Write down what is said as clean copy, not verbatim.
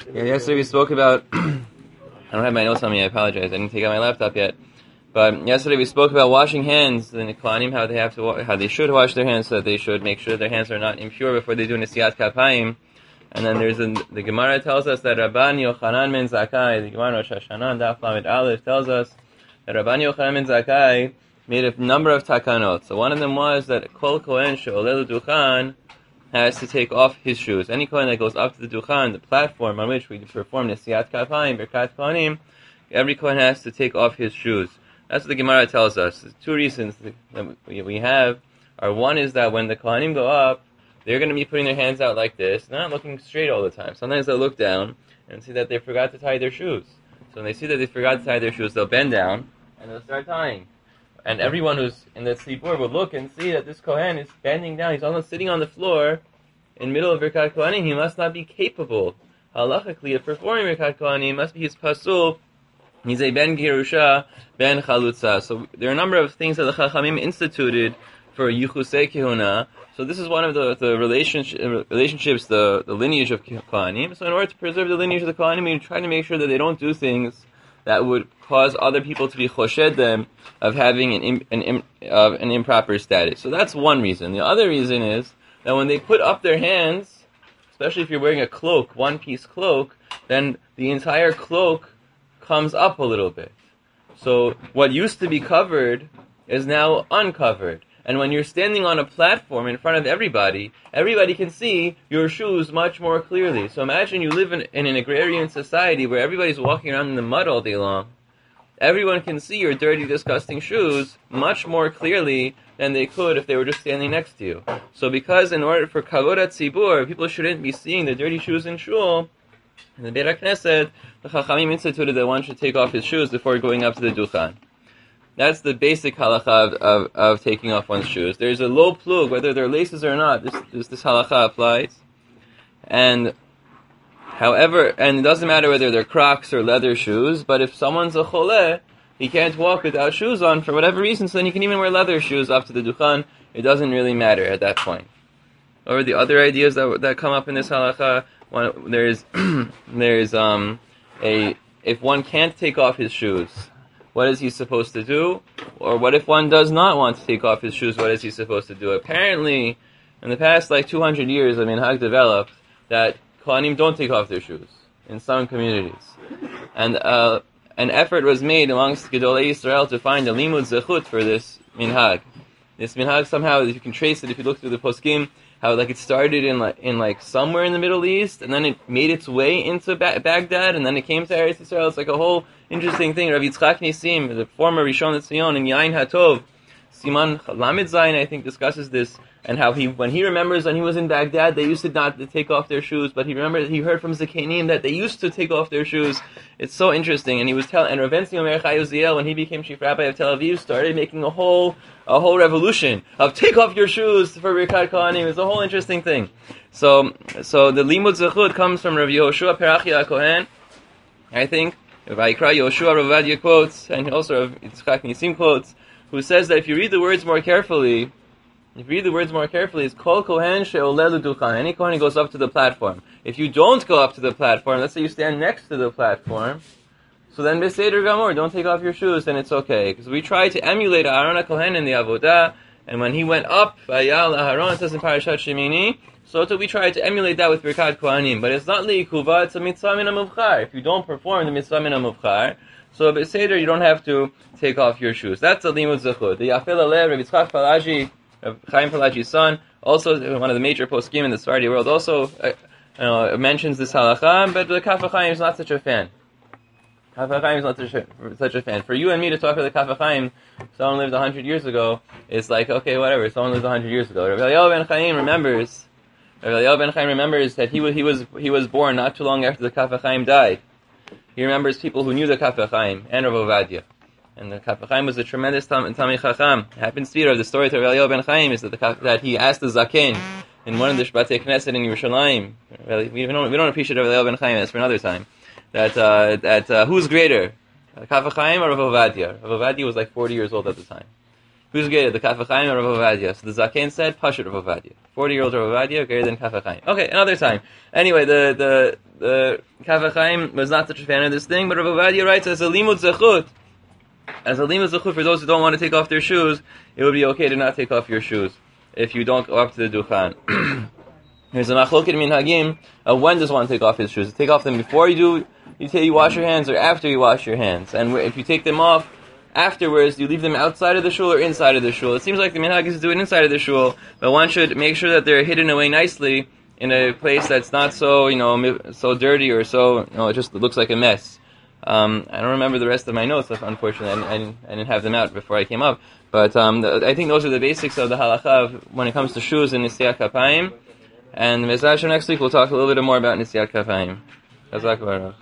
Yeah, yesterday we spoke about. I don't have my notes on me. I apologize. I didn't take out my laptop yet. But yesterday we spoke about washing hands in the Kohanim, how they should wash their hands, so that they should make sure their hands are not impure before they do Nesiat Kapayim. And then the Gemara tells us that Rabban Yochanan ben Zakkai, the Gemara Rosh Hashanah, Daf Lamed Aleph, tells us that Rabban Yochanan ben Zakkai made a number of takanot. So one of them was that Kol Kohen she'oleh l'duchan has to take off his shoes. Any Kohen that goes up to the Duchan, the platform on which we perform Nesiat Kapayim, Birkat Kohanim, every Kohen has to take off his shoes. That's what the Gemara tells us. There's two reasons that we have. One is that when the Kohanim go up, they're going to be putting their hands out like this. They're not looking straight all the time. Sometimes they'll look down and see that they forgot to tie their shoes. So when they see that they forgot to tie their shoes, they'll bend down and they'll start tying. And everyone who's in the tzibur will look and see that this Kohen is bending down. He's almost sitting on the floor in the middle of Birkat Kohanim. He must not be capable, halachically, of performing Birkat Kohanim. He must be his pasul. He's a ben Girusha, ben Chalutza. So there are a number of things that the Chachamim instituted for Yichusei Kehuna. So this is one of the relationships, the lineage of Kohanim. So in order to preserve the lineage of the Kohanim, we try to make sure that they don't do things that would cause other people to be choshed them of having an improper status. So that's one reason. The other reason is that when they put up their hands, especially if you're wearing a cloak, one-piece cloak, then the entire cloak comes up a little bit. So what used to be covered is now uncovered. And when you're standing on a platform in front of everybody can see your shoes much more clearly. So imagine you live in an agrarian society where everybody's walking around in the mud all day long. Everyone can see your dirty, disgusting shoes much more clearly than they could if they were just standing next to you. So because in order for kavod tzibur, people shouldn't be seeing the dirty shoes in shul, in the Beit HaKnesset, the Chachamim instituted that one should take off his shoes before going up to the Duchan. That's the basic halacha of taking off one's shoes. There's a low plug, whether they're laces or not, this halacha applies. And it doesn't matter whether they're Crocs or leather shoes, but if someone's a choleh, he can't walk without shoes on for whatever reason, so then he can even wear leather shoes up to the Duchan. It doesn't really matter at that point. Or the other ideas that come up in this halacha, if one can't take off his shoes, what is he supposed to do? Or what if one does not want to take off his shoes, what is he supposed to do? Apparently, in the past 200 years, minhag developed that Kohanim don't take off their shoes in some communities. And an effort was made amongst Gedolei Yisrael to find a limud zechut for this minhag. This minhag somehow, if you can trace it, if you look through the poskim, how it started in somewhere in the Middle East, and then it made its way into Baghdad, and then it came to Eretz Yisrael. It's like a whole interesting thing. Rav Yitzchak Nisim, the former Rishon LeZion in Yain HaTov, Siman Lamed Zayin, I think, discusses this, and how when he remembers when he was in Baghdad, they used to not to take off their shoes, but he heard from Zakenim that they used to take off their shoes. It's so interesting, and and Rav Ben Omer Chai Uziel, when he became chief rabbi of Tel Aviv, started making a whole revolution of take off your shoes for Birkat Kohanim. It's a whole interesting thing. So the limud zechut comes from Rav Yehoshua Perachia Kohen, I think. Vayikra Yehoshua Rav Ovadia quotes, and also Rav Yitzchak Nisim quotes, who says that if you read the words more carefully, it's Kol Kohen she'oleh l'duchan. Any Kohen goes up to the platform. If you don't go up to the platform, let's say you stand next to the platform, so then Beseder Gamor, don't take off your shoes, then it's okay. Because we try to emulate Aaron HaKohen in the Avodah, and when he went up, Vayal Aharon, it says in Parashat Shemini, so we try to emulate that with Birkat Kohanim. But it's not li'ikuva, it's a mitzvah min ha-muvchar. If you don't perform the mitzvah min ha-muvchar, so Beseder, you don't have to take off your shoes. That's a limud zechut. The Yafel Alev, Rav Yitzchak Palaji, Chaim Palaji's son, also one of the major poskim in the Sephardi world, also mentions this halacha, but the Kaf HaChaim is not such a fan. Kaf HaChaim is not such a fan. For you and me to talk about the Kaf HaChaim, someone lived 100 years ago, it's like, okay, whatever, someone lived 100 years ago. Rav Eliyahu ben Chaim remembers that he was born not too long after the Kaf HaChaim died. He remembers people who knew the Kaf HaChaim and Rav Ovadia. And the Kaf HaChaim was a tremendous Talmid Chacham. It happens to be, the story to Rav Eliyahu ben Chaim is that he asked the Zaken in one of the Shbatei Knesset in Yerushalayim. We don't appreciate Rav Eliyahu ben Chaim, that's for another time. That who's greater, Kaf HaChaim or Rav Ovadia? Rav Ovadia was 40 years old at the time. Who's greater, the Kaf HaChaim or Rav Ovadia? So the Zaken said, Pashut Rav Ovadia. 40-year-old Rav Ovadia greater than Kaf HaChaim. Okay, another time. Anyway, the the Kaf HaChaim was not such a fan of this thing, but Rav Ovadia writes as a limud zechut. As a limud zechut for those who don't want to take off their shoes, it would be okay to not take off your shoes if you don't go up to the Duchan. There's a machloket minhagim of when does one take off his shoes. Take off them before you wash your hands or after you wash your hands. And if you take them off afterwards, you leave them outside of the shul or inside of the shul. It seems like the minhag is to do it inside of the shul, but one should make sure that they're hidden away nicely in a place that's not so, so dirty or so, it just looks like a mess. I don't remember the rest of my notes, unfortunately. I didn't have them out before I came up. But I think those are the basics of the halacha when it comes to shoes and Nisiat Kapayim. And Mezrach next week we'll talk a little bit more about Nisiat Kapayim. Chazak Baruch.